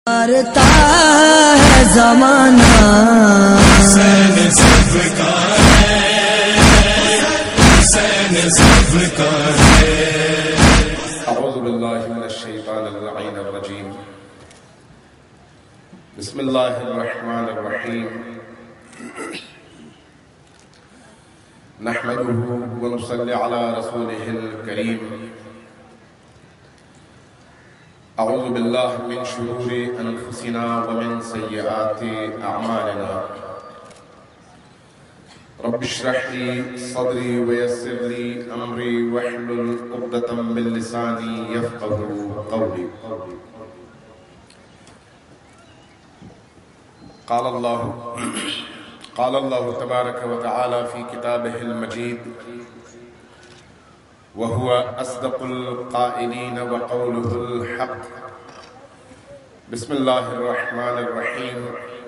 مارتا ہے زمانہ حسین ذوالفقار ہے، حسین ذوالفقار ہے۔ اعوذ باللہ من الشیطان اللعین الرجیم، بسم اللہ الرحمن الرحیم، نحمده ونصلی علی رسولہ الکریم۔ اعوذ باللہ من شرور انفسنا ومن سیئات اعمالنا، رب اشرح لی صدری ویسر لی امری واحلل عقدۃ من لسانی یفقهوا قولی۔ قال اللہ تبارک وتعالی فی کتابہ المجید، وهو أصدق القائلين وقوله الحق۔ بسم الله الرحمن الرحيم،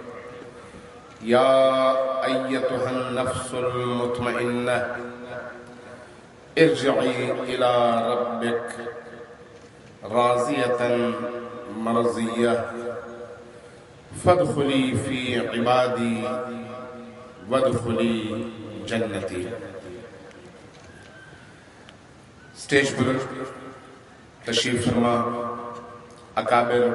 يا أيتها النفس المطمئنة ارجعي إلى ربك راضية مرضية فادخلي في عبادي وادخلي جنتي۔ اسٹیج پر تشریف فرما اکابر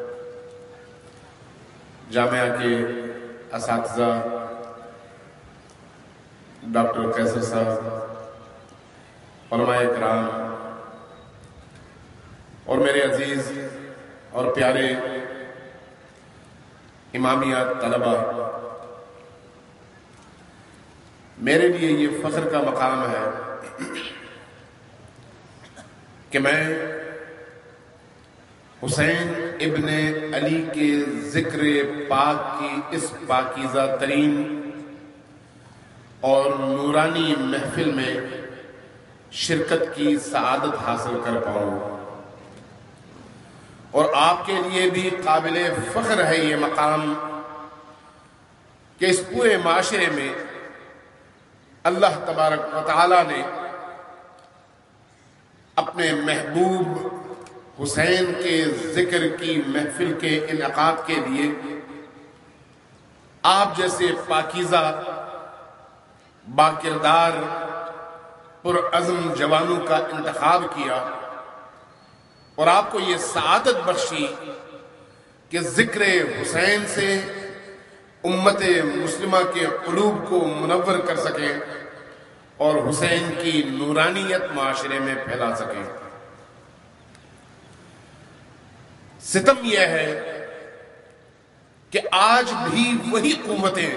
جامعہ کے اساتذہ، ڈاکٹر قیصر صاحب، علماء کرام اور میرے عزیز اور پیارے امامیہ طلبہ، میرے لیے یہ فخر کا مقام ہے کہ میں حسین ابن علی کے ذکر پاک کی اس پاکیزہ ترین اور نورانی محفل میں شرکت کی سعادت حاصل کر پاؤں، اور آپ کے لیے بھی قابل فخر ہے یہ مقام کہ اس پورے معاشرے میں اللہ تبارک و تعالی نے اپنے محبوب حسین کے ذکر کی محفل کے انعقاد کے لیے آپ جیسے پاکیزہ، باکردار، پرعزم جوانوں کا انتخاب کیا، اور آپ کو یہ سعادت بخشی کہ ذکر حسین سے امت مسلمہ کے قلوب کو منور کر سکیں اور حسین کی نورانیت معاشرے میں پھیلا سکیں۔ ستم یہ ہے کہ آج بھی وہی قوتیں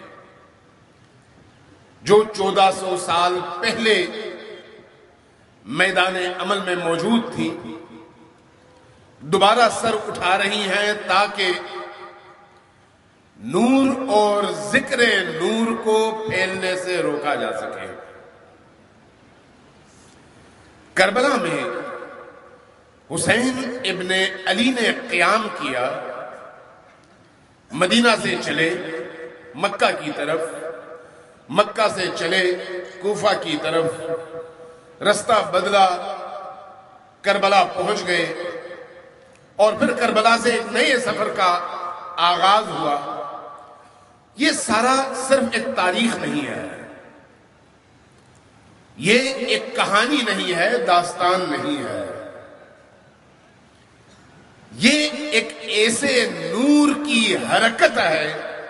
جو 1400 سال پہلے میدان عمل میں موجود تھیں، دوبارہ سر اٹھا رہی ہیں تاکہ نور اور ذکر نور کو پھیلنے سے روکا جا سکے۔ کربلا میں حسین ابن علی نے قیام کیا، مدینہ سے چلے مکہ کی طرف، مکہ سے چلے کوفہ کی طرف، رستہ بدلا، کربلا پہنچ گئے، اور پھر کربلا سے ایک نئے سفر کا آغاز ہوا۔ یہ سارا صرف ایک تاریخ نہیں ہے، یہ ایک کہانی نہیں ہے، داستان نہیں ہے، یہ ایک ایسے نور کی حرکت ہے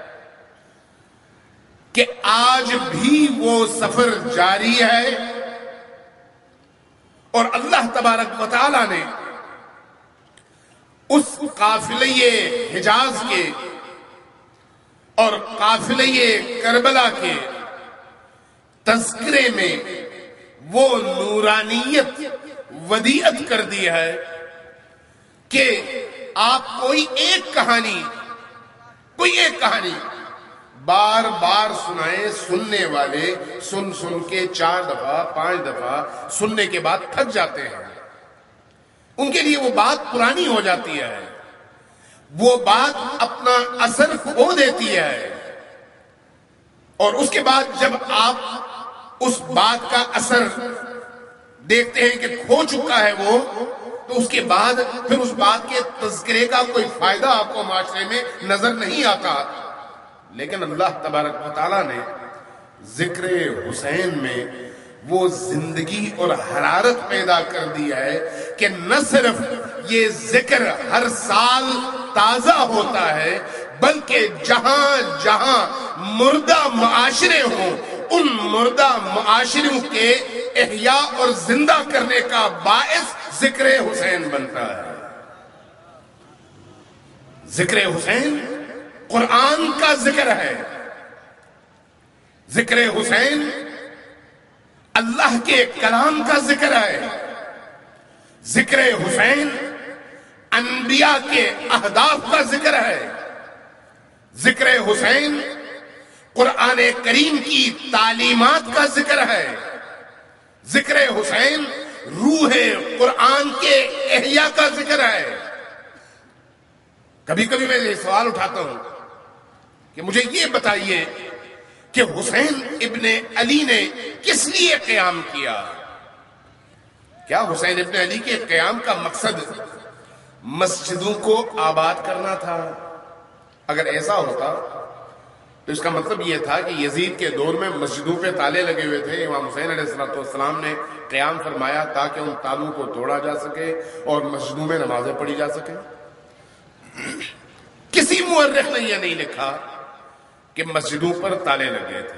کہ آج بھی وہ سفر جاری ہے، اور اللہ تبارک و تعالی نے اس قافلے حجاز کے اور قافلے کربلا کے تذکرے میں وہ نورانیت ودیعت کر دی ہے کہ آپ کوئی ایک کہانی بار بار سنائیں، سننے والے سن کے 4 دفعہ 5 دفعہ سننے کے بعد تھک جاتے ہیں، ان کے لیے وہ بات پرانی ہو جاتی ہے، وہ بات اپنا اثر کھو دیتی ہے، اور اس کے بعد جب آپ اس بات کا اثر دیکھتے ہیں کہ کھو چکا ہے وہ، تو اس کے بعد پھر اس بات کے تذکرے کا کوئی فائدہ آپ کو معاشرے میں نظر نہیں آتا. لیکن اللہ تبارک و تعالیٰ نے ذکر حسین میں وہ زندگی اور حرارت پیدا کر دیا ہے کہ نہ صرف یہ ذکر ہر سال تازہ ہوتا ہے بلکہ جہاں جہاں مردہ معاشرے ہوں ان مردہ معاشروں کے احیاء اور زندہ کرنے کا باعث ذکر حسین بنتا ہے. ذکر حسین قرآن کا ذکر ہے. ذکر حسین اللہ کے کلام کا ذکر ہے. ذکر حسین انبیاء کے اہداف کا ذکر ہے. ذکر حسین قرآن کریم کی تعلیمات کا ذکر ہے. ذکر حسین روح قرآن کے احیاء کا ذکر ہے. کبھی کبھی میں یہ سوال اٹھاتا ہوں کہ مجھے یہ بتائیے کہ حسین ابن علی نے کس لیے قیام کیا؟ کیا حسین ابن علی کے قیام کا مقصد مسجدوں کو آباد کرنا تھا؟ اگر ایسا ہوتا تو اس کا مطلب یہ تھا کہ یزید کے دور میں مسجدوں پہ تالے لگے ہوئے تھے. امام حسین علیہ السلام نے قیام فرمایا تاکہ ان تالوں کو توڑا جا سکے اور مسجدوں میں نمازیں پڑھی جا سکیں. کسی مورخ نے یہ نہیں لکھا کہ مسجدوں پر تالے لگے تھے.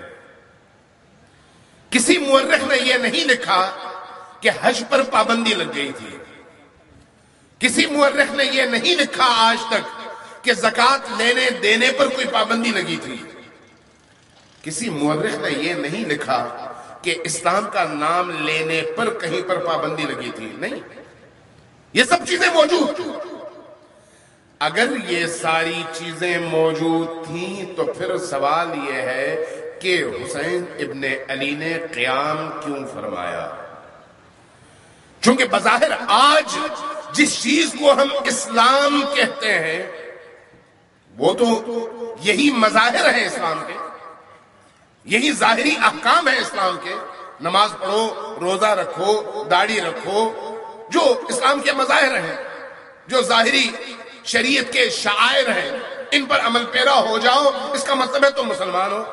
کسی مورخ نے یہ نہیں لکھا کہ حج پر پابندی لگ گئی تھی. کسی مورخ نے یہ نہیں لکھا آج تک کہ زکوٰۃ لینے دینے پر کوئی پابندی لگی تھی. کسی مورخ نے یہ نہیں لکھا کہ اسلام کا نام لینے پر کہیں پر پابندی لگی تھی. نہیں، یہ سب چیزیں موجود تھیں. اگر یہ ساری چیزیں موجود تھیں تو پھر سوال یہ ہے کہ حسین ابن علی نے قیام کیوں فرمایا؟ چونکہ بظاہر آج جس چیز کو ہم اسلام کہتے ہیں وہ تو یہی مظاہر ہیں اسلام کے، یہی ظاہری احکام ہیں اسلام کے. نماز پڑھو، روزہ رکھو، داڑھی رکھو، جو اسلام کے مظاہر ہیں، جو ظاہری شریعت کے شعائر ہیں، ان پر عمل پیرا ہو جاؤ، اس کا مطلب ہے تم مسلمان ہو.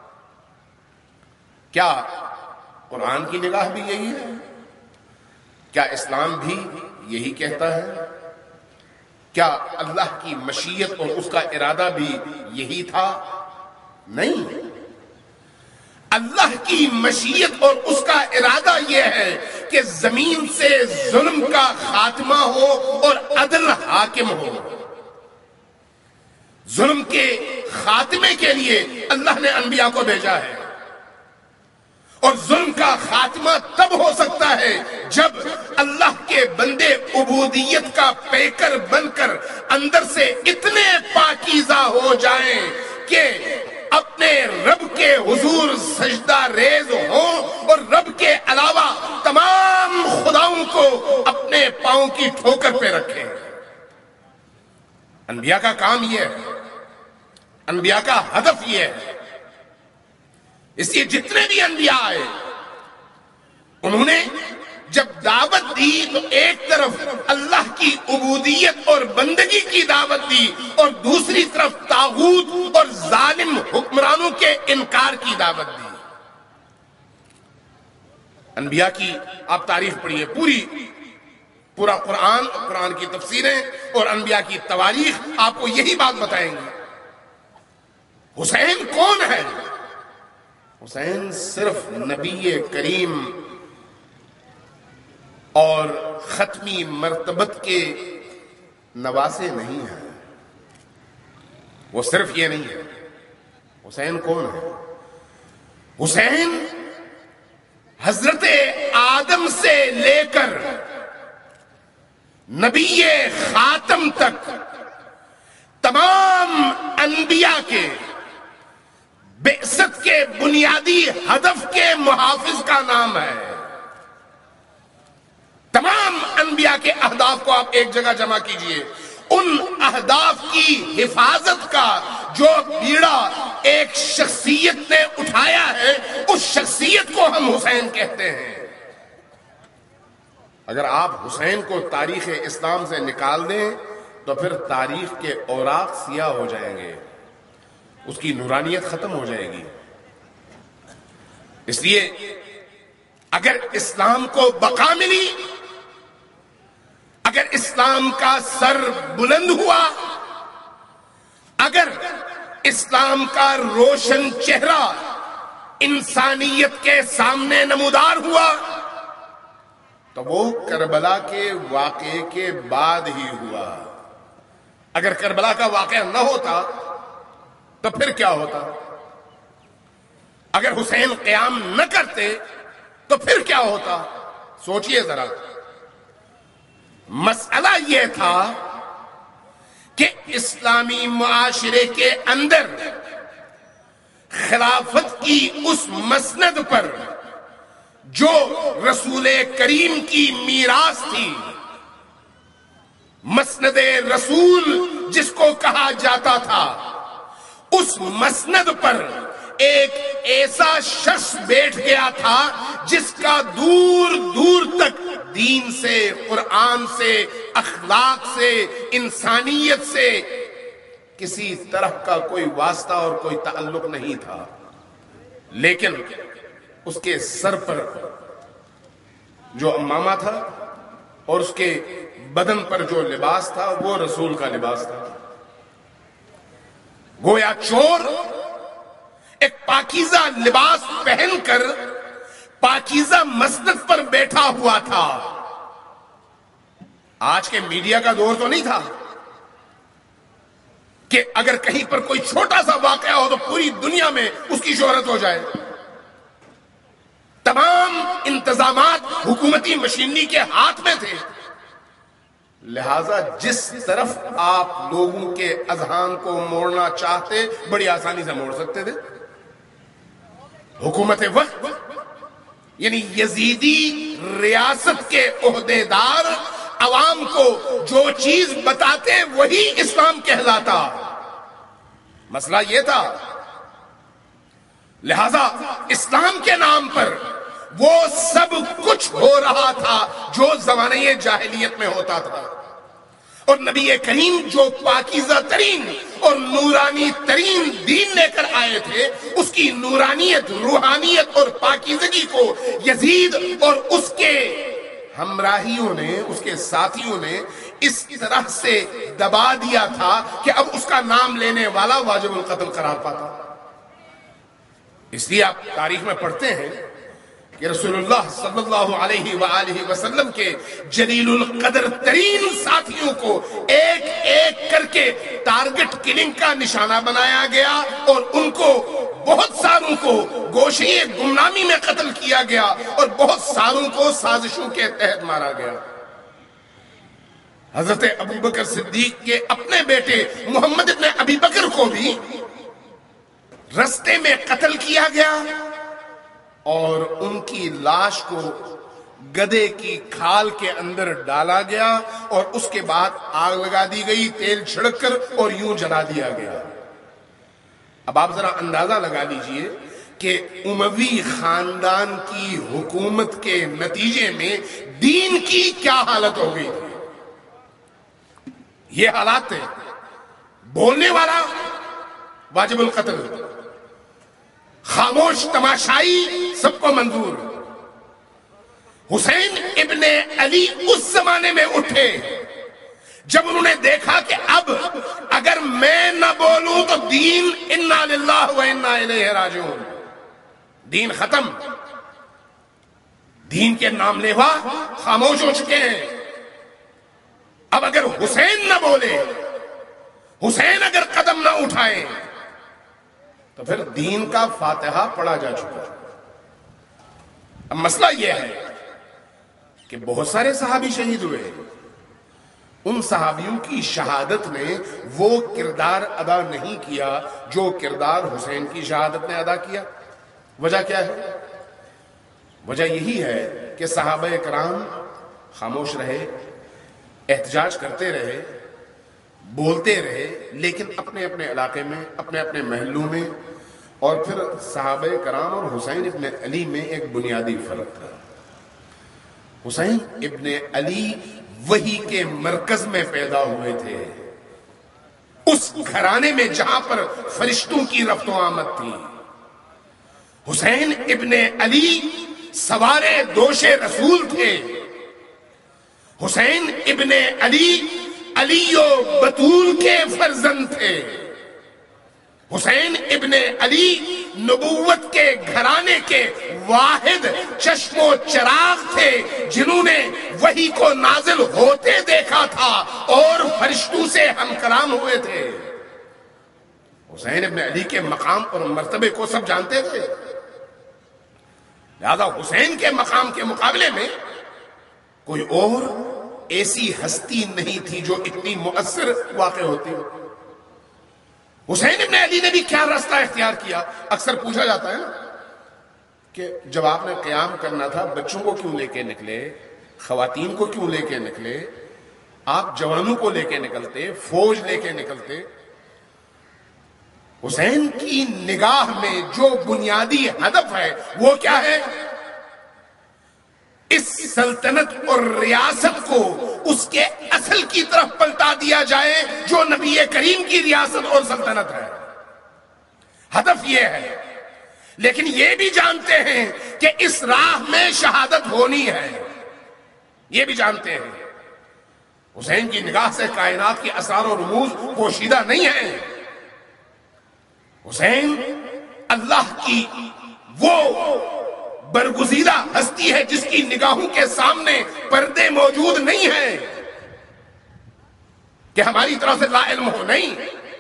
کیا قرآن کی نگاہ بھی یہی ہے؟ کیا اسلام بھی یہی کہتا ہے؟ کیا اللہ کی مشیت اور اس کا ارادہ بھی یہی تھا؟ نہیں. اللہ کی مشیت اور اس کا ارادہ یہ ہے کہ زمین سے ظلم کا خاتمہ ہو اور عدل حاکم ہو. ظلم کے خاتمے کے لیے اللہ نے انبیاء کو بھیجا ہے، اور ظلم کا خاتمہ تب ہو سکتا ہے جب اللہ کے بندے عبودیت کا پیکر بن کر اندر سے اتنے پاکیزہ ہو جائیں کہ اپنے رب کے حضور سجدہ ریز ہوں اور رب کے علاوہ تمام خداؤں کو اپنے پاؤں کی ٹھوکر پہ رکھیں. انبیاء کا کام یہ ہے، انبیاء کا ہدف یہ ہے. اس لیے جتنے بھی انبیاء آئے انہوں نے جب دعوت دی تو ایک طرف اللہ کی عبودیت اور بندگی کی دعوت دی اور دوسری طرف طاغوت اور ظالم حکمرانوں کے انکار کی دعوت دی. انبیاء کی آپ تاریخ پڑھیے، پورا قرآن کی تفسیریں اور انبیاء کی تواریخ آپ کو یہی بات بتائیں گے. حسین کون ہے؟ حسین صرف نبی کریم اور ختمی مرتبت کے نواسے نہیں ہیں. وہ صرف یہ نہیں ہے. حسین کون ہے؟ حسین حضرت آدم سے لے کر نبی خاتم تک تمام انبیاء کے بعثت کے بنیادی ہدف کے محافظ کا نام ہے. تمام انبیاء کے اہداف کو آپ ایک جگہ جمع کیجئے. ان اہداف کی حفاظت کا جو بیڑا ایک شخصیت نے اٹھایا ہے اس شخصیت کو ہم حسین کہتے ہیں. اگر آپ حسین کو تاریخ اسلام سے نکال دیں تو پھر تاریخ کے اوراق سیاہ ہو جائیں گے، اس کی نورانیت ختم ہو جائے گی۔ اس لیے اگر اسلام کو بقا ملی، اگر اسلام کا سر بلند ہوا، اگر اسلام کا روشن چہرہ انسانیت کے سامنے نمودار ہوا، تو وہ کربلا کے واقعے کے بعد ہی ہوا۔ اگر کربلا کا واقعہ نہ ہوتا تو پھر کیا ہوتا؟ اگر حسین قیام نہ کرتے تو پھر کیا ہوتا؟ سوچئے ذرا۔ مسئلہ یہ تھا کہ اسلامی معاشرے کے اندر خلافت کی اس مسند پر جو رسول کریم کی میراث تھی، مسند رسول جس کو کہا جاتا تھا، اس مسند پر ایک ایسا شخص بیٹھ گیا تھا جس کا دور دور تک دین سے، قرآن سے، اخلاق سے، انسانیت سے کسی طرح کا کوئی واسطہ اور کوئی تعلق نہیں تھا، لیکن اس کے سر پر جو امامہ تھا اور اس کے بدن پر جو لباس تھا وہ رسول کا لباس تھا۔ گویا چور ایک پاکیزہ لباس پہن کر پاکیزہ مسند پر بیٹھا ہوا تھا۔ آج کے میڈیا کا دور تو نہیں تھا کہ اگر کہیں پر کوئی چھوٹا سا واقعہ ہو تو پوری دنیا میں اس کی شہرت ہو جائے۔ تمام انتظامات حکومتی مشینری کے ہاتھ میں تھے، لہذا جس طرف آپ لوگوں کے اذہان کو موڑنا چاہتے بڑی آسانی سے موڑ سکتے تھے۔ حکومت وقت یعنی یزیدی ریاست کے عہدیدار عوام کو جو چیز بتاتے وہی اسلام کہلاتا۔ مسئلہ یہ تھا، لہذا اسلام کے نام پر وہ سب کچھ ہو رہا تھا جو زمانے جاہلیت میں ہوتا تھا، اور نبی کریم جو پاکیزہ ترین اور نورانی ترین دین لے کر آئے تھے، اس کی نورانیت، روحانیت اور پاکیزگی کو یزید اور اس کے ہمراہیوں نے، اس کے ساتھیوں نے اس طرح سے دبا دیا تھا کہ اب اس کا نام لینے والا واجب القتل قرار پاتا۔ اس لیے آپ تاریخ میں پڑھتے ہیں کہ رسول اللہ صلی اللہ علیہ وآلہ وسلم کے جلیل القدر ترین ساتھیوں کو ایک ایک کر کے ٹارگٹ کلنگ کا نشانہ بنایا گیا، اور ان کو بہت ساروں کو گوشے گمنامی میں قتل کیا گیا، اور بہت ساروں کو سازشوں کے تحت مارا گیا۔ حضرت ابو بکر صدیق کے اپنے بیٹے محمد ابن ابی بکر کو بھی رستے میں قتل کیا گیا، اور ان کی لاش کو گدھے کی کھال کے اندر ڈالا گیا، اور اس کے بعد آگ لگا دی گئی تیل چھڑک کر، اور یوں جلا دیا گیا۔ اب آپ ذرا اندازہ لگا لیجئے کہ اموی خاندان کی حکومت کے نتیجے میں دین کی کیا حالت ہو گئی تھی۔ یہ حالات تھے، بولنے والا واجب القتل، خاموش تماشائی سب کو منظور۔ حسین ابن علی اس زمانے میں اٹھے جب انہوں نے دیکھا کہ اب اگر میں نہ بولوں تو دین انا للہ و انا الیہ راجعون، دین ختم، دین کے نام لیوا خاموش ہو چکے ہیں۔ اب اگر حسین نہ بولے، حسین اگر قدم نہ اٹھائے تو پھر دین کا فاتحہ پڑھا جا چکا۔ اب مسئلہ یہ ہے کہ بہت سارے صحابی شہید ہوئے، ان صحابیوں کی شہادت نے وہ کردار ادا نہیں کیا جو کردار حسین کی شہادت نے ادا کیا۔ وجہ کیا ہے؟ وجہ یہی ہے کہ صحابہ کرام خاموش رہے، احتجاج کرتے رہے، بولتے رہے، لیکن اپنے اپنے علاقے میں، اپنے اپنے محلوں میں، اور پھر صحابہ کرام اور حسین ابن علی میں ایک بنیادی فرق تھا۔ حسین ابن علی وحی کے مرکز میں پیدا ہوئے تھے، اس گھرانے میں جہاں پر فرشتوں کی رفت و آمد تھی۔ حسین ابن علی سوار دوش رسول تھے۔ حسین ابن علی علی و بطول کے فرزند تھے۔ حسین ابن علی نبوت کے گھرانے کے واحد چشم و چراغ تھے جنہوں نے وحی کو نازل ہوتے دیکھا تھا اور فرشتوں سے ہم کلام ہوئے تھے۔ حسین ابن علی کے مقام اور مرتبے کو سب جانتے تھے، لہذا حسین کے مقام کے مقابلے میں کوئی اور ایسی ہستی نہیں تھی جو اتنی مؤثر واقع ہوتی ہو۔ حسین ابن علی نے بھی کیا راستہ اختیار کیا؟ اکثر پوچھا جاتا ہے نا کہ جب آپ نے قیام کرنا تھا بچوں کو کیوں لے کے نکلے، خواتین کو کیوں لے کے نکلے، آپ جوانوں کو لے کے نکلتے، فوج لے کے نکلتے؟ حسین کی نگاہ میں جو بنیادی ہدف ہے وہ کیا ہے؟ اس سلطنت اور ریاست کو اس کے اصل کی طرف پلٹا دیا جائے جو نبی کریم کی ریاست اور سلطنت ہے۔ ہدف یہ ہے، لیکن یہ بھی جانتے ہیں کہ اس راہ میں شہادت ہونی ہے، یہ بھی جانتے ہیں۔ حسین کی نگاہ سے کائنات کے اسرار و رموز پوشیدہ نہیں ہیں۔ حسین اللہ کی وہ برگزیدہ ہستی ہے جس کی نگاہوں کے سامنے پردے موجود نہیں ہیں کہ ہماری طرف سے لا علم ہو، نہیں۔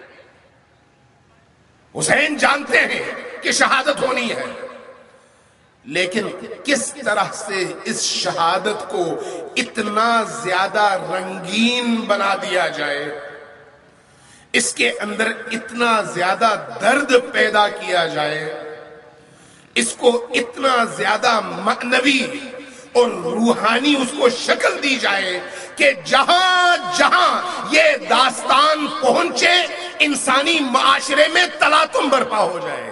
حسین جانتے ہیں کہ شہادت ہونی ہے، لیکن کس طرح سے اس شہادت کو اتنا زیادہ رنگین بنا دیا جائے، اس کے اندر اتنا زیادہ درد پیدا کیا جائے، اس کو اتنا زیادہ معنوی اور روحانی اس کو شکل دی جائے کہ جہاں جہاں یہ داستان پہنچے انسانی معاشرے میں تلاطم برپا ہو جائے۔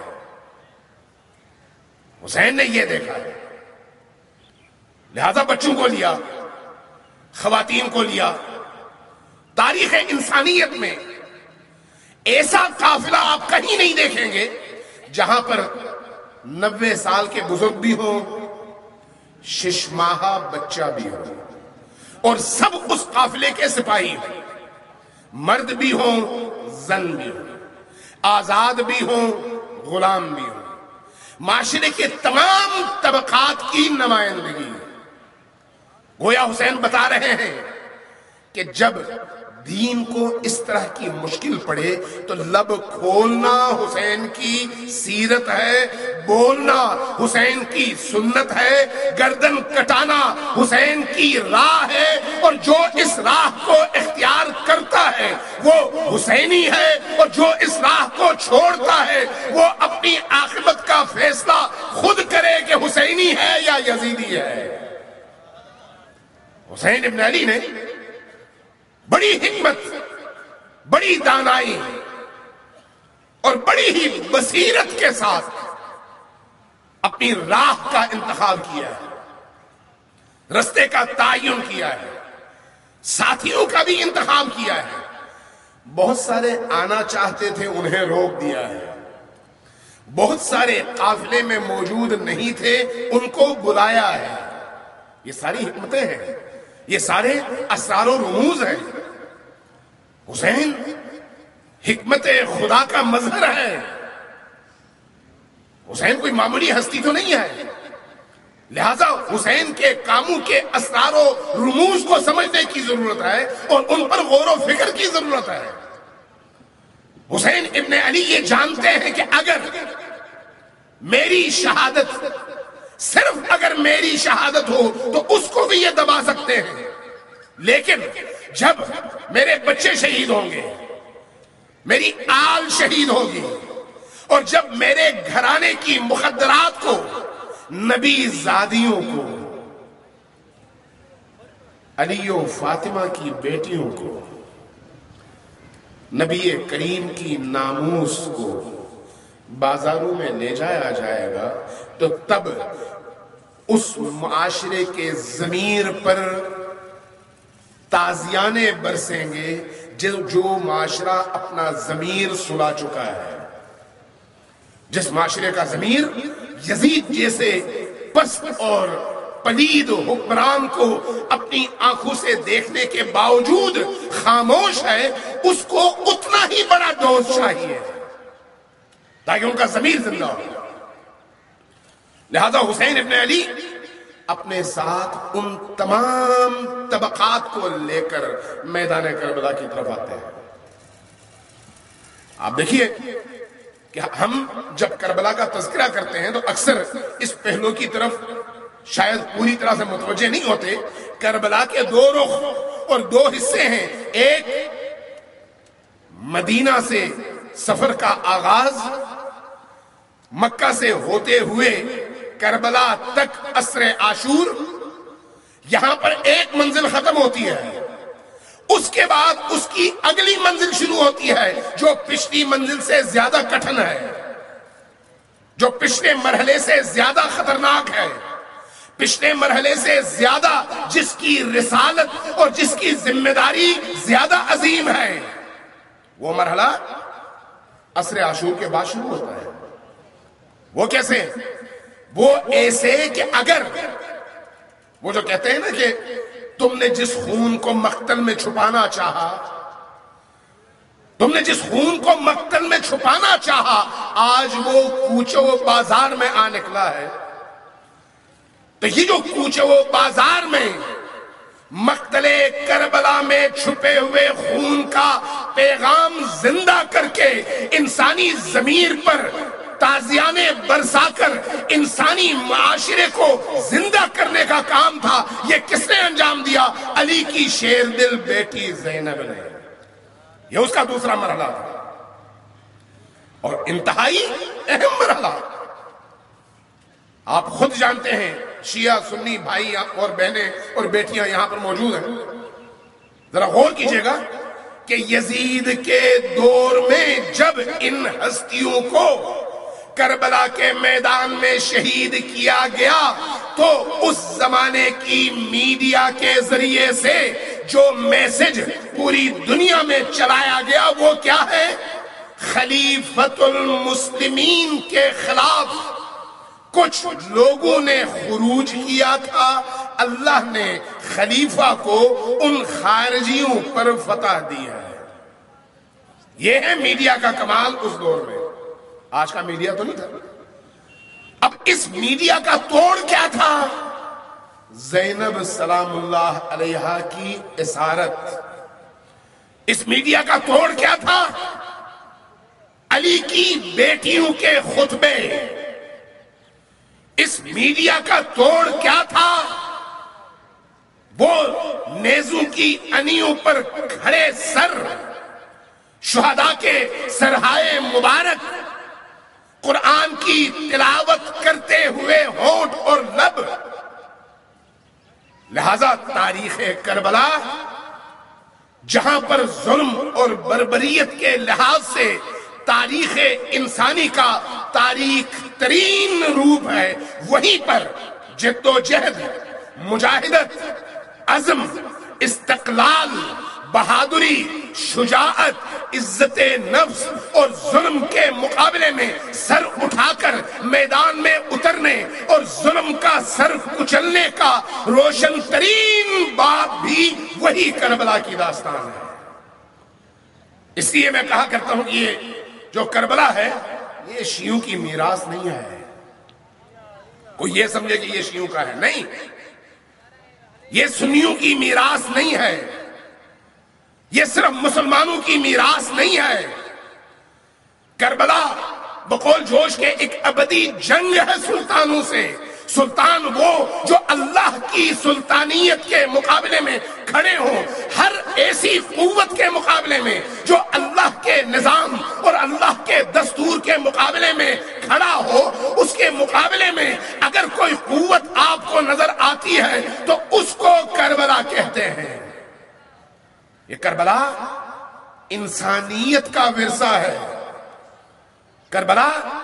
حسین نے یہ دیکھا ہے، لہذا بچوں کو لیا، خواتین کو لیا۔ تاریخ انسانیت میں ایسا قافلہ آپ کہیں نہیں دیکھیں گے جہاں پر 90 سال کے بزرگ بھی ہوں، 6 ماہہ بچہ بھی ہو، اور سب اس قافلے کے سپاہی ہوں، مرد بھی ہوں، زن بھی ہوں، آزاد بھی ہوں، غلام بھی ہوں، معاشرے کے تمام طبقات کی نمائندگی۔ گویا حسین بتا رہے ہیں کہ جب دین کو اس طرح کی مشکل پڑے تو لب کھولنا حسین کی سیرت ہے، بولنا حسین کی سنت ہے، گردن کٹانا حسین کی راہ ہے، اور جو اس راہ کو اختیار کرتا ہے وہ حسینی ہے، اور جو اس راہ کو چھوڑتا ہے وہ اپنی عاقبت کا فیصلہ خود کرے کہ حسینی ہے یا یزیدی ہے۔ حسین ابن علی نے بڑی حکمت، بڑی دانائی اور بڑی ہی بصیرت کے ساتھ اپنی راہ کا انتخاب کیا ہے، رستے کا تعین کیا ہے، ساتھیوں کا بھی انتخاب کیا ہے۔ بہت سارے آنا چاہتے تھے، انہیں روک دیا ہے۔ بہت سارے قافلے میں موجود نہیں تھے، ان کو بلایا ہے۔ یہ ساری حکمتیں ہیں، یہ سارے اسرار و رموز ہیں۔ حسین حکمت خدا کا مظہر ہے۔ حسین کوئی معمولی ہستی تو نہیں ہے، لہذا حسین کے کاموں کے اسرار و رموز کو سمجھنے کی ضرورت ہے اور ان پر غور و فکر کی ضرورت ہے۔ حسین ابن علی یہ جانتے ہیں کہ اگر میری شہادت، صرف اگر میری شہادت ہو تو اس کو بھی یہ دبا سکتے ہیں، لیکن جب میرے بچے شہید ہوں گے، میری آل شہید ہوگی، اور جب میرے گھرانے کی مخدرات کو، نبی زادیوں کو، علی و فاطمہ کی بیٹیوں کو، نبی کریم کی ناموس کو بازاروں میں لے جایا جائے گا، تو تب اس معاشرے کے ضمیر پر تازیانے برسیں گے جو معاشرہ اپنا ضمیر سلا چکا ہے، جس معاشرے کا ضمیر یزید جیسے پست اور پلید حکمران کو اپنی آنکھوں سے دیکھنے کے باوجود خاموش ہے، اس کو اتنا ہی بڑا ڈوز چاہیے تاکہ ان کا ضمیر زندہ ہو۔ لہذا حسین ابن علی اپنے ساتھ ان تمام طبقات کو لے کر میدان کربلا کی طرف آتے ہیں۔ آپ دیکھیے کہ ہم جب کربلا کا تذکرہ کرتے ہیں تو اکثر اس پہلو کی طرف شاید پوری طرح سے متوجہ نہیں ہوتے۔ کربلا کے دو رخ اور دو حصے ہیں، ایک مدینہ سے سفر کا آغاز، مکہ سے ہوتے ہوئے کربلا تک عصر عاشور، یہاں پر ایک منزل ختم ہوتی ہے، اس کے بعد اس کی اگلی منزل شروع ہوتی ہے جو پچھلی منزل سے زیادہ کٹھن ہے، جو پچھلے مرحلے سے زیادہ خطرناک ہے، پچھلے مرحلے سے زیادہ جس کی رسالت اور جس کی ذمہ داری زیادہ عظیم ہے۔ وہ مرحلہ عصر عاشور کے بعد شروع ہوتا ہے۔ وہ کیسے؟ وہ ایسے کہ اگر وہ جو کہتے ہیں نا کہ تم نے جس خون کو مقتل میں چھپانا چاہا، تم نے جس خون کو مقتل میں چھپانا چاہا آج وہ کوچے و بازار میں آ نکلا ہے، تو یہ جو کوچے و بازار میں مقتل کربلا میں چھپے ہوئے خون کا پیغام زندہ کر کے انسانی ضمیر پر تازیانے برسا کر انسانی معاشرے کو زندہ کرنے کا کام تھا، یہ کس نے انجام دیا؟ علی کی شیر دل بیٹی زینب نے۔ یہ اس کا دوسرا مرحلہ تھا اور انتہائی اہم مرحلہ۔ آپ خود جانتے ہیں، شیعہ سنی بھائی اور بہنیں اور بیٹیاں یہاں پر موجود ہیں، ذرا غور کیجئے گا کہ یزید کے دور میں جب ان ہستیوں کو کربلا کے میدان میں شہید کیا گیا تو اس زمانے کی میڈیا کے ذریعے سے جو میسج پوری دنیا میں چلایا گیا وہ کیا ہے؟ خلیفۃ المسلمین کے خلاف کچھ لوگوں نے خروج کیا تھا، اللہ نے خلیفہ کو ان خارجیوں پر فتح دی ہے۔ یہ ہے میڈیا کا کمال اس دور میں۔ آج کا میڈیا تو نہیں تھا۔ اب اس میڈیا کا توڑ کیا تھا؟ زینب سلام اللہ علیہا کی اسارت۔ اس میڈیا کا توڑ کیا تھا؟ علی کی بیٹیوں کے خطبے۔ اس میڈیا کا توڑ کیا تھا؟ وہ نیزوں کی انیوں پر کھڑے سر، شہداء کے سرہائے مبارک، قرآن کی تلاوت کرتے ہوئے ہونٹ اور لب۔ لہذا تاریخ کربلا جہاں پر ظلم اور بربریت کے لحاظ سے تاریخ انسانی کا تاریخ ترین روپ ہے، وہیں پر جد و جہد، مجاہدت، عزم، استقلال، بہادری، شجاعت، عزت نفس اور ظلم کے مقابلے میں سر اٹھا کر میدان میں اترنے اور ظلم کا سر کچلنے کا روشن ترین باب بھی وہی کربلا کی داستان ہے۔ اس لیے میں کہا کرتا ہوں کہ یہ جو کربلا ہے یہ شیعوں کی میراث نہیں ہے۔ کوئی یہ سمجھے کہ یہ شیعوں کا ہے، نہیں، یہ سنیوں کی میراث نہیں ہے، یہ صرف مسلمانوں کی میراث نہیں ہے۔ کربلا بقول جوش کے ایک ابدی جنگ ہے سلطانوں سے۔ سلطان وہ جو اللہ کی سلطانیت کے مقابلے میں کھڑے ہوں، ہر ایسی قوت کے مقابلے میں جو اللہ کے نظام اور اللہ کے دستور کے مقابلے میں کھڑا ہو، اس کے مقابلے میں اگر کوئی قوت آپ کو نظر آتی ہے تو اس کو کربلا کہتے ہیں۔ یہ کربلا انسانیت کا ورثہ ہے۔ کربلا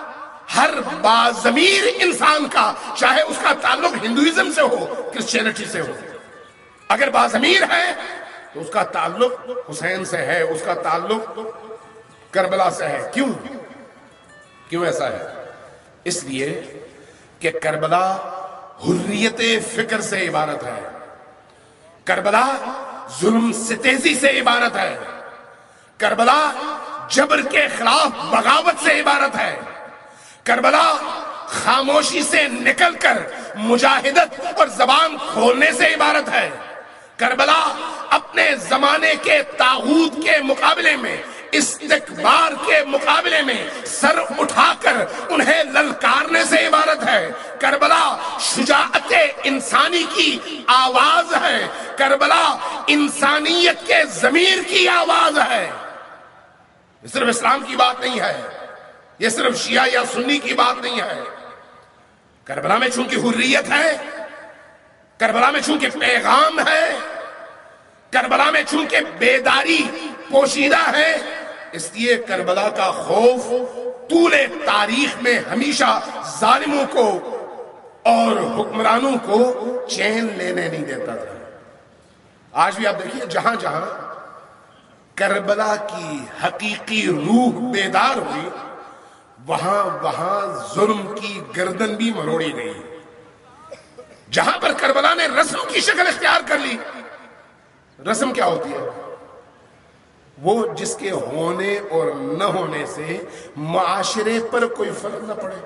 ہر باضمیر انسان کا، چاہے اس کا تعلق ہندوازم سے ہو، کرسچینٹی سے ہو، اگر باضمیر ہے تو اس کا تعلق حسین سے ہے، اس کا تعلق کربلا سے ہے۔ کیوں ایسا ہے؟ اس لیے کہ کربلا حریت فکر سے عبارت ہے، کربلا ظلم ستیزی سے عبارت ہے، کربلا جبر کے خلاف بغاوت سے عبارت ہے، کربلا خاموشی سے نکل کر مجاہدت اور زبان کھولنے سے عبارت ہے، کربلا اپنے زمانے کے طاغوت کے مقابلے میں، استکبار کے مقابلے میں سر اٹھا کر انہیں للکارنے سے عبارت ہے، کربلا شجاعت انسانی کی آواز ہے، کربلا انسانیت کے ضمیر کی آواز ہے۔ یہ صرف اسلام کی بات نہیں ہے، یہ صرف شیعہ یا سنی کی بات نہیں ہے۔ کربلا میں چونکہ حریت ہے، کربلا میں چونکہ پیغام ہے، کربلا میں چونکہ بیداری پوشیدہ ہے، اس لیے کربلا کا خوف طول تاریخ میں ہمیشہ ظالموں کو اور حکمرانوں کو چین لینے نہیں دیتا تھا۔ آج بھی آپ دیکھیے، جہاں جہاں کربلا کی حقیقی روح بیدار ہوئی، وہاں ظلم کی گردن بھی مروڑی گئی۔ جہاں پر کربلا نے رسم کی شکل اختیار کر لی، رسم کیا ہوتی ہے؟ وہ جس کے ہونے اور نہ ہونے سے معاشرے پر کوئی فرق نہ پڑے۔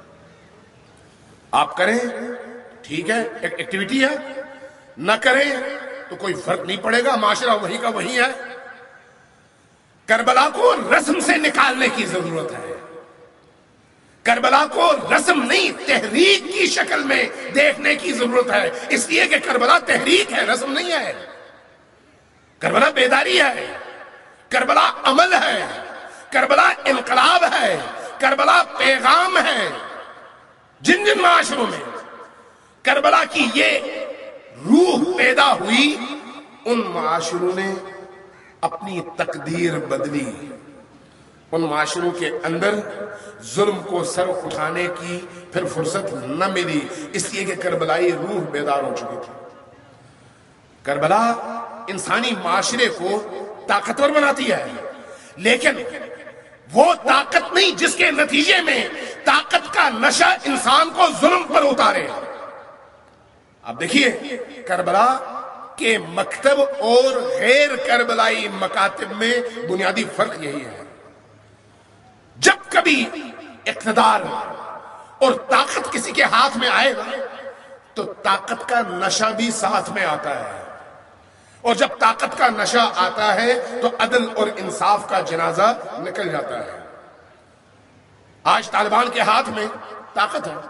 آپ کریں ٹھیک ہے، ایک ایکٹیویٹی ہے، نہ کریں تو کوئی فرق نہیں پڑے گا، معاشرہ وہی کا وہی ہے۔ کربلا کو رسم سے نکالنے کی ضرورت ہے، کربلا کو رسم نہیں تحریک کی شکل میں دیکھنے کی ضرورت ہے، اس لیے کہ کربلا تحریک ہے، رسم نہیں ہے۔ کربلا بیداری ہے، کربلا عمل ہے، کربلا انقلاب ہے، کربلا پیغام ہے۔ جن جن معاشروں میں کربلا کی یہ روح پیدا ہوئی، ان معاشروں نے اپنی تقدیر بدلی، ان معاشروں کے اندر ظلم کو سر اٹھانے کی پھر فرصت نہ ملی، اس لیے کہ کربلائی روح بیدار ہو چکی تھی۔ کربلا انسانی معاشرے کو طاقتور بناتی ہے، لیکن وہ طاقت نہیں جس کے نتیجے میں طاقت کا نشہ انسان کو ظلم پر اتارے۔ اب دیکھیے، کربلا کے مکتب اور غیر کربلائی مکاتب میں بنیادی فرق یہی ہے۔ جب کبھی اقتدار اور طاقت کسی کے ہاتھ میں آئے گا تو طاقت کا نشہ بھی ساتھ میں آتا ہے، اور جب طاقت کا نشہ آتا ہے تو عدل اور انصاف کا جنازہ نکل جاتا ہے۔ آج طالبان کے ہاتھ میں طاقت ہے،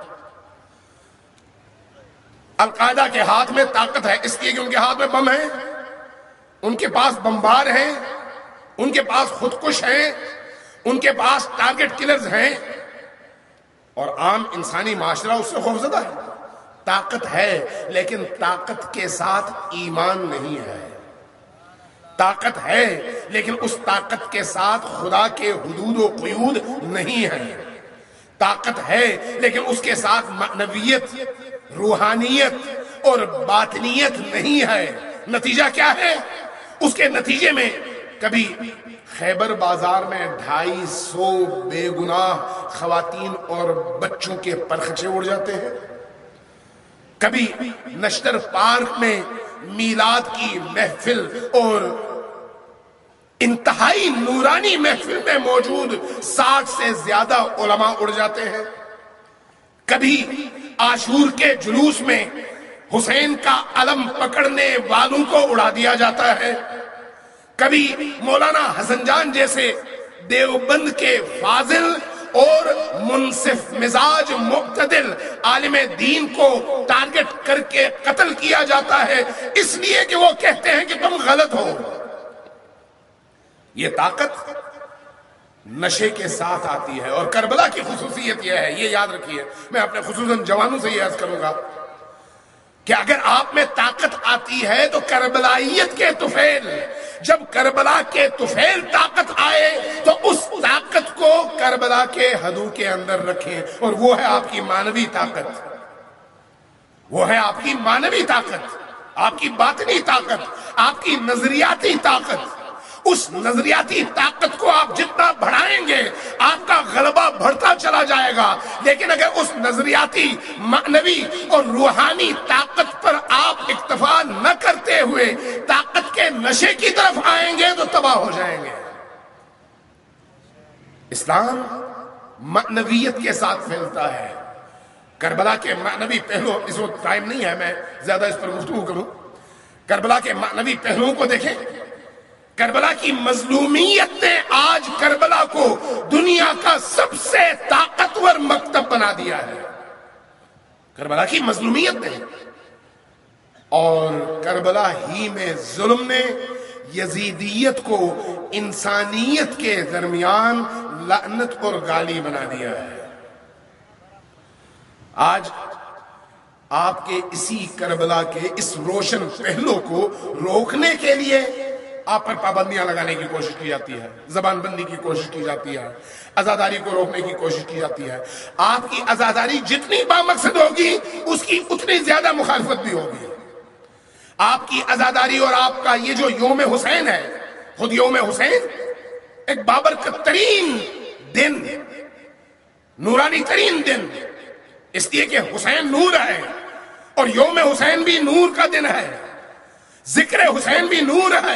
القاعدہ کے ہاتھ میں طاقت ہے، اس لیے کہ ان کے ہاتھ میں بم ہیں، ان کے پاس بمبار ہیں، ان کے پاس خودکش ہیں، ان کے پاس ٹارگٹ کلرز ہیں، اور عام انسانی معاشرہ اس سے خوفزدہ ہے۔ طاقت ہے، لیکن طاقت کے ساتھ ایمان نہیں ہے۔ طاقت ہے، لیکن اس طاقت کے ساتھ خدا کے حدود و قیود نہیں ہے۔ طاقت ہے، لیکن اس کے ساتھ معنویت، روحانیت اور باطنیت نہیں ہے۔ نتیجہ کیا ہے؟ اس کے نتیجے میں کبھی خیبر بازار میں 250 بے گناہ خواتین اور بچوں کے پرخچے اڑ جاتے ہیں، کبھی نشتر پارک میں میلاد کی محفل اور انتہائی نورانی محفل میں موجود 60 سے زیادہ علماء اڑ جاتے ہیں، کبھی عاشور کے جلوس میں حسین کا علم پکڑنے والوں کو اڑا دیا جاتا ہے، کبھی مولانا حسن جان جیسے دیوبند کے فاضل اور منصف مزاج معتدل عالم دین کو ٹارگٹ کر کے قتل کیا جاتا ہے، اس لیے کہ وہ کہتے ہیں کہ تم غلط ہو۔ یہ طاقت نشے کے ساتھ آتی ہے، اور کربلا کی خصوصیت یہ ہے، یہ یاد رکھیے، میں اپنے خصوصاً جوانوں سے یہ عرض کروں گا کہ اگر آپ میں طاقت آتی ہے تو کربلائیت کے طفیل، جب کربلا کے طفیل طاقت آئے تو اس طاقت کو کربلا کے حدوں کے اندر رکھیں، اور وہ ہے آپ کی مانوی طاقت، وہ ہے آپ کی مانوی طاقت، آپ کی باطنی طاقت، آپ کی نظریاتی طاقت۔ اس نظریاتی طاقت کو آپ جتنا بڑھائیں گے آپ کا غلبہ بڑھتا چلا جائے گا، لیکن اگر اس نظریاتی، معنوی اور روحانی طاقت پر آپ اکتفا نہ کرتے ہوئے طاقت کے نشے کی طرف آئیں گے تو تباہ ہو جائیں گے۔ اسلام معنویت کے ساتھ پھیلتا ہے۔ کربلا کے معنوی پہلو، اس وقت ٹائم نہیں ہے میں زیادہ اس پر گفتگو کروں، کربلا کے معنوی پہلوؤں کو دیکھیں۔ کربلا کی مظلومیت نے آج کربلا کو دنیا کا سب سے طاقتور مکتب بنا دیا ہے، کربلا کی مظلومیت نے، اور کربلا ہی میں ظلم نے یزیدیت کو انسانیت کے درمیان لعنت اور گالی بنا دیا ہے۔ آج آپ کے اسی کربلا کے اس روشن پہلو کو روکنے کے لیے آپ پر پابندیاں لگانے کی کوشش کی جاتی ہے، زبان بندی کی کوشش کی جاتی ہے، عزاداری کو روکنے کی کوشش کی جاتی ہے۔ آپ کی عزاداری جتنی بامقصد ہوگی اس کی اتنی زیادہ مخالفت بھی ہوگی۔ آپ کی عزاداری اور آپ کا یہ جو یوم حسین ہے، خود یوم حسین ایک بابرکت ترین دن، نورانی ترین دن، اس لیے کہ حسین نور ہے اور یوم حسین بھی نور کا دن ہے، ذکر حسین بھی نور ہے،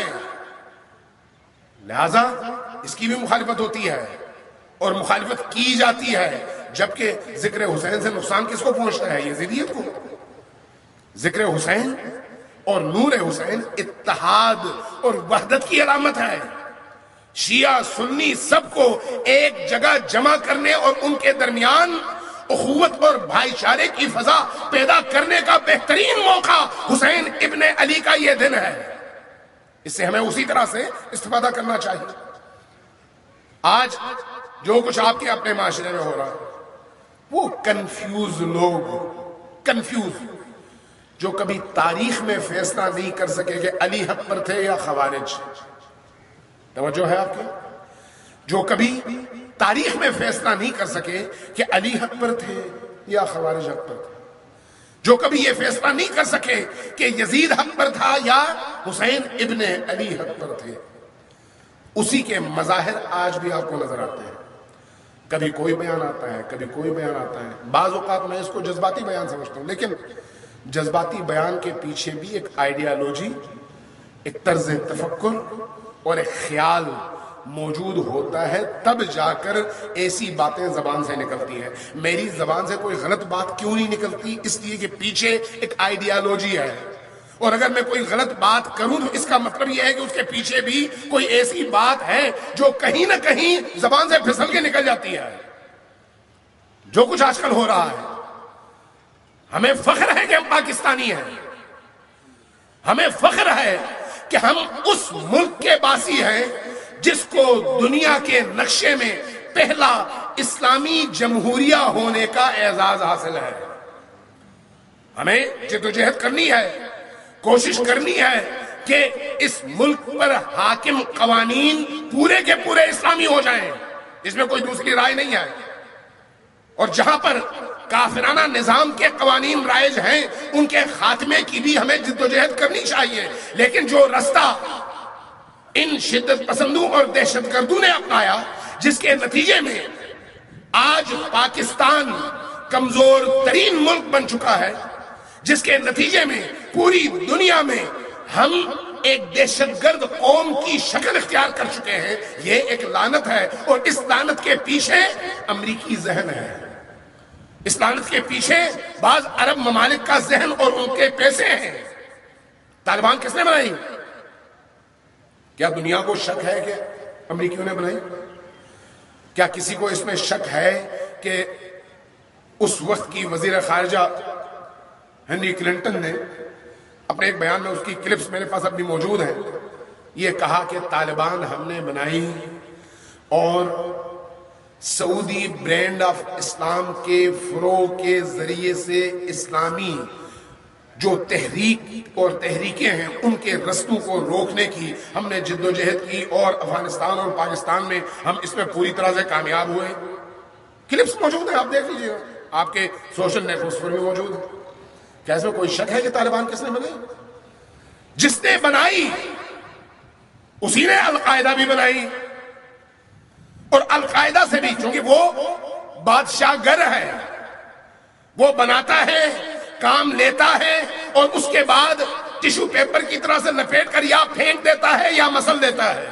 لہذا اس کی بھی مخالفت ہوتی ہے اور مخالفت کی جاتی ہے، جبکہ ذکر حسین سے نقصان کس کو پہنچتا ہے؟ یزیدیت کو۔ ذکر حسین اور نور حسین اتحاد اور وحدت کی علامت ہے، شیعہ سنی سب کو ایک جگہ جمع کرنے اور ان کے درمیان اخوت اور بھائی چارے کی فضا پیدا کرنے کا بہترین موقع حسین ابن علی کا یہ دن ہے۔ اس سے ہمیں اسی طرح سے استفادہ کرنا چاہیے۔ آج جو کچھ آپ کے اپنے معاشرے میں ہو رہا ہے وہ کنفیوز لوگ، کنفیوز جو کبھی تاریخ میں فیصلہ نہیں کر سکے کہ علی حق پر تھے یا خوارج، توجہ ہے آپ کی، جو کبھی تاریخ میں فیصلہ نہیں کر سکے کہ علی حق پر تھے یا خوارج حق پر تھے، جو کبھی یہ فیصلہ نہیں کر سکے کہ یزید حق پر تھا یا حسین ابن علی حق پر تھے، اسی کے مظاہر آج بھی آپ کو نظر آتے ہیں۔ کبھی کوئی بیان آتا ہے، کبھی کوئی بیان آتا ہے، بعض اوقات میں اس کو جذباتی بیان سمجھتا ہوں، لیکن جذباتی بیان کے پیچھے بھی ایک آئیڈیالوجی، ایک طرز تفکر اور ایک خیال موجود ہوتا ہے، تب جا کر ایسی باتیں زبان سے نکلتی ہیں۔ میری زبان سے کوئی غلط بات کیوں نہیں نکلتی؟ اس لیے کہ پیچھے ایک آئیڈیالوجی ہے، اور اگر میں کوئی غلط بات کروں تو اس کا مطلب یہ ہے کہ اس کے پیچھے بھی کوئی ایسی بات ہے جو کہیں نہ کہیں زبان سے پھسل کے نکل جاتی ہے۔ جو کچھ آج کل ہو رہا ہے، ہمیں فخر ہے کہ ہم پاکستانی ہیں، ہمیں فخر ہے کہ ہم اس ملک کے باسی ہیں جس کو دنیا کے نقشے میں پہلا اسلامی جمہوریہ ہونے کا اعزاز حاصل ہے۔ ہمیں جدوجہد کرنی ہے، کوشش کرنی ہے کہ اس ملک پر حاکم قوانین پورے کے پورے اسلامی ہو جائیں، اس میں کوئی دوسری رائے نہیں ہے، اور جہاں پر کافرانہ نظام کے قوانین رائج ہیں ان کے خاتمے کی بھی ہمیں جدوجہد کرنی چاہیے، لیکن جو رستہ ان شدت پسندوں اور دہشت گردوں نے اپنایا، جس کے نتیجے میں آج پاکستان کمزور ترین ملک بن چکا ہے، جس کے نتیجے میں پوری دنیا میں ہم ایک دہشت گرد قوم کی شکل اختیار کر چکے ہیں، یہ ایک لعنت ہے، اور اس لعنت کے پیچھے امریکی ذہن ہے، اس لعنت کے پیچھے بعض عرب ممالک کا ذہن اور ان کے پیسے ہیں۔ طالبان کس نے بنائی؟ کیا دنیا کو شک ہے کہ امریکیوں نے بنائی؟ کیا کسی کو اس میں شک ہے کہ اس وقت کی وزیر خارجہ ہنری کلنٹن نے اپنے ایک بیان میں، اس کی کلپس میرے پاس ابھی موجود ہیں، یہ کہا کہ طالبان ہم نے بنائی اور سعودی برینڈ آف اسلام کے فروغ کے ذریعے سے اسلامی جو تحریک اور تحریکیں ہیں ان کے رستوں کو روکنے کی ہم نے جد و جہد کی، اور افغانستان اور پاکستان میں ہم اس میں پوری طرح سے کامیاب ہوئے۔ کلپس موجود ہیں، آپ دیکھ لیجئے، آپ کے سوشل نیٹ ورکس پر بھی موجود ہے۔ کیا اس میں کوئی شک ہے کہ طالبان کس نے بنائی؟ جس نے بنائی اسی نے القاعدہ بھی بنائی، اور القاعدہ سے بھی، چونکہ وہ بادشاہ گر ہے، وہ بناتا ہے، کام لیتا ہے، اور اس کے بعد ٹشو پیپر کی طرح سے لپیٹ کر یا پھینک دیتا ہے یا مسل دیتا ہے۔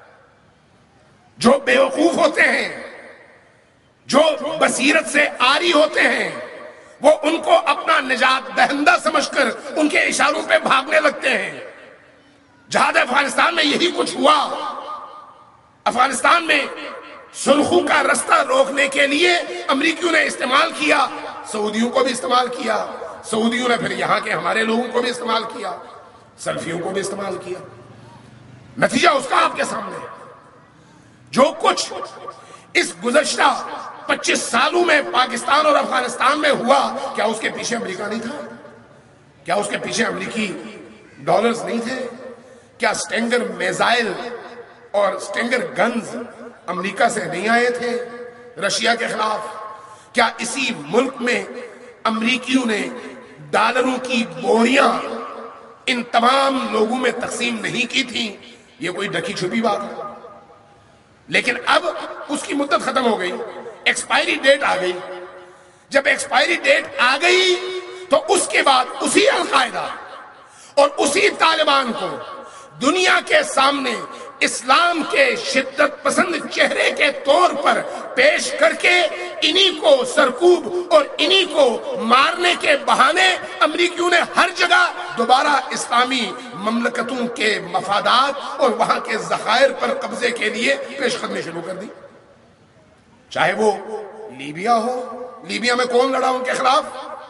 جو بیوقوف ہوتے ہیں، جو بصیرت سے عاری ہوتے ہیں، وہ ان کو اپنا نجات دہندہ سمجھ کر ان کے اشاروں پہ بھاگنے لگتے ہیں۔ جہاد افغانستان میں یہی کچھ ہوا۔ افغانستان میں سرخوں کا رستہ روکنے کے لیے امریکیوں نے استعمال کیا، سعودیوں کو بھی استعمال کیا، سعودیوں نے پھر یہاں کے ہمارے لوگوں کو بھی استعمال کیا، سلفیوں کو بھی استعمال کیا۔ نتیجہ اس کا آپ کے سامنے ہے۔ جو کچھ اس گزشتہ 25 سالوں میں پاکستان اور افغانستان میں ہوا، کیا اس کے پیچھے امریکہ نہیں تھا؟ کیا اس کے پیچھے امریکی ڈالرز نہیں تھے؟ کیا سٹینگر میزائل اور سٹینگر گنز امریکہ سے نہیں آئے تھے رشیا کے خلاف؟ کیا اسی ملک میں امریکیوں نے ڈالروں کی بوریاں ان تمام لوگوں میں تقسیم نہیں کی تھی؟ یہ کوئی ڈھکی چھپی بات ہے؟ لیکن اب اس کی مدت ختم ہو گئی، ایکسپائری ڈیٹ آ گئی۔ جب ایکسپائری ڈیٹ آ گئی تو اس کے بعد اسی القاعدہ اور اسی طالبان کو دنیا کے سامنے اسلام کے شدت پسند چہرے کے طور پر پیش کر کے انہی کو سرکوب اور انہی کو مارنے کے بہانے امریکیوں نے ہر جگہ دوبارہ اسلامی مملکتوں کے مفادات اور وہاں کے ذخائر پر قبضے کے لیے پیش قدمی شروع کر دی۔ چاہے وہ لیبیا ہو، لیبیا میں کون لڑا ان کے خلاف؟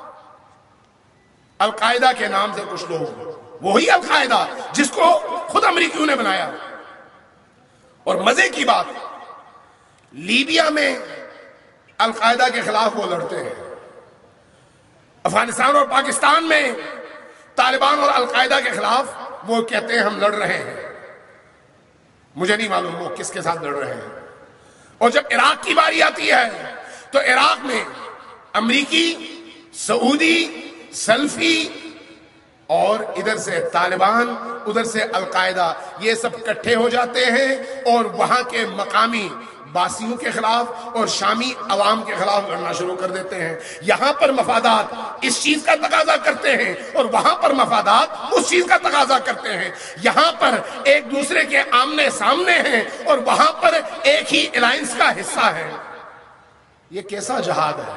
القاعدہ کے نام سے کچھ لوگ، وہی القاعدہ جس کو خود امریکیوں نے بنایا۔ اور مزے کی بات، لیبیا میں القاعدہ کے خلاف وہ لڑتے ہیں، افغانستان اور پاکستان میں طالبان اور القاعدہ کے خلاف وہ کہتے ہیں ہم لڑ رہے ہیں۔ مجھے نہیں معلوم وہ کس کے ساتھ لڑ رہے ہیں۔ اور جب عراق کی باری آتی ہے تو عراق میں امریکی، سعودی، سلفی اور ادھر سے طالبان، ادھر سے القاعدہ، یہ سب اکٹھے ہو جاتے ہیں اور وہاں کے مقامی باسیوں کے خلاف اور شامی عوام کے خلاف لڑنا شروع کر دیتے ہیں۔ یہاں پر مفادات اس چیز کا تقاضا کرتے ہیں اور وہاں پر مفادات اس چیز کا تقاضا کرتے ہیں۔ یہاں پر ایک دوسرے کے آمنے سامنے ہیں اور وہاں پر ایک ہی الائنس کا حصہ ہے۔ یہ کیسا جہاد ہے؟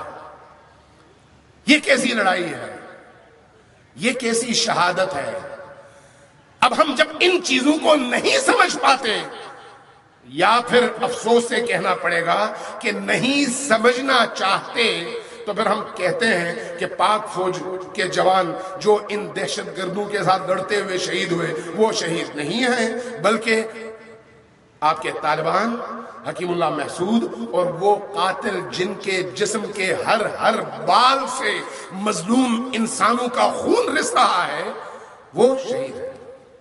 یہ کیسی لڑائی ہے؟ یہ کیسی شہادت ہے؟ اب ہم جب ان چیزوں کو نہیں سمجھ پاتے، یا پھر افسوس سے کہنا پڑے گا کہ نہیں سمجھنا چاہتے، تو پھر ہم کہتے ہیں کہ پاک فوج کے جوان جو ان دہشت گردوں کے ساتھ لڑتے ہوئے شہید ہوئے وہ شہید نہیں ہیں، بلکہ آپ کے طالبان، حکیم اللہ محسود اور وہ قاتل جن کے جسم کے ہر بال سے مظلوم انسانوں کا خون رس رہا ہے، وہ شہید ہے۔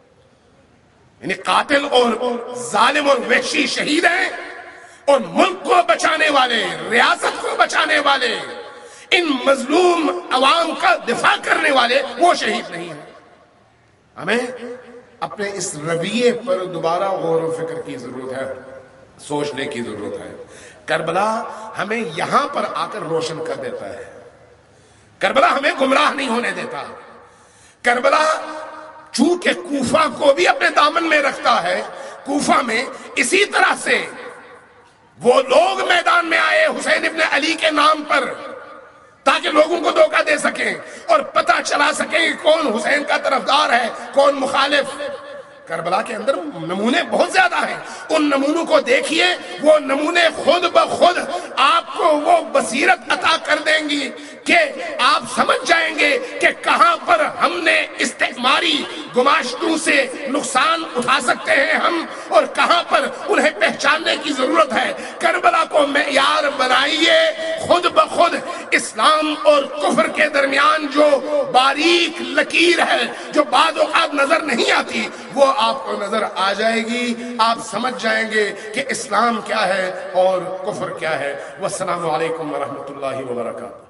یعنی قاتل اور ظالم اور وحشی شہید ہیں، اور ملک کو بچانے والے، ریاست کو بچانے والے، ان مظلوم عوام کا دفاع کرنے والے وہ شہید نہیں ہیں۔ ہمیں اپنے اس رویے پر دوبارہ غور و فکر کی ضرورت ہے، سوچنے کی ضرورت ہے۔ کربلا ہمیں یہاں پر آ کر روشن کر دیتا ہے، کربلا ہمیں گمراہ نہیں ہونے دیتا۔ کربلا چونکہ کوفہ کو بھی اپنے دامن میں رکھتا ہے، کوفہ میں اسی طرح سے وہ لوگ میدان میں آئے حسین ابن علی کے نام پر تاکہ لوگوں کو دھوکہ دے سکیں اور پتہ چلا سکیں کہ کون حسین کا طرفدار ہے، کون مخالف۔ کربلا کے اندر نمونے بہت زیادہ ہیں، ان نمونوں کو دیکھیے، وہ نمونے خود بخود آپ کو وہ بصیرت عطا کر دیں گی کہ آپ سمجھ جائیں گے کہ کہاں پر ہم نے استعماری گماشتوں سے نقصان اٹھا سکتے ہیں ہم، اور کہاں پر انہیں پہچاننے کی ضرورت ہے۔ کربلا کو معیار بنائیے، خود بخود اسلام اور کفر کے درمیان جو باریک لکیر ہے جو بعض اوقات نظر نہیں آتی، وہ آپ کو نظر آ جائے گی، آپ سمجھ جائیں گے کہ اسلام کیا ہے اور کفر کیا ہے۔ والسلام علیکم ورحمۃ اللہ وبرکاتہ۔